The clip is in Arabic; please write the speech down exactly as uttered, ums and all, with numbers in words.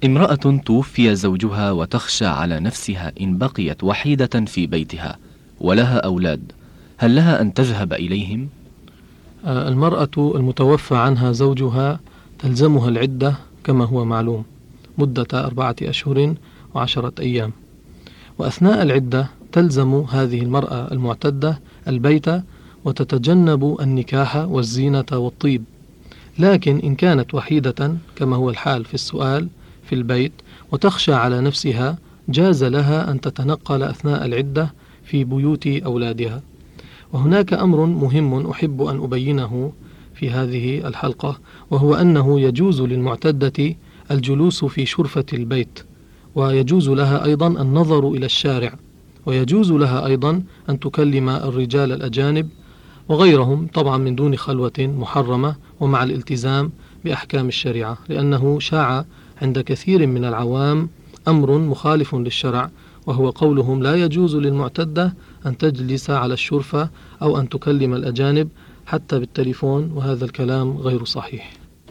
امرأة توفي زوجها وتخشى على نفسها إن بقيت وحيدة في بيتها ولها أولاد، هل لها أن تذهب إليهم؟ المرأة المتوفى عنها زوجها تلزمها العدة كما هو معلوم مدة أربعة أشهر وعشرة أيام، وأثناء العدة تلزم هذه المرأة المعتدة البيت وتتجنب النكاح والزينة والطيب. لكن إن كانت وحيدة كما هو الحال في السؤال في البيت وتخشى على نفسها جاز لها أن تتنقل أثناء العدة في بيوت أولادها. وهناك أمر مهم أحب أن أبينه في هذه الحلقة، وهو أنه يجوز للمعتدة الجلوس في شرفة البيت، ويجوز لها أيضا النظر إلى الشارع، ويجوز لها أيضا أن تكلم الرجال الأجانب وغيرهم طبعا من دون خلوة محرمة ومع الالتزام بأحكام الشريعة، لأنه شاع عند كثير من العوام أمر مخالف للشرع، وهو قولهم لا يجوز للمعتدة أن تجلس على الشرفة أو أن تكلم الأجانب حتى بالتليفون، وهذا الكلام غير صحيح.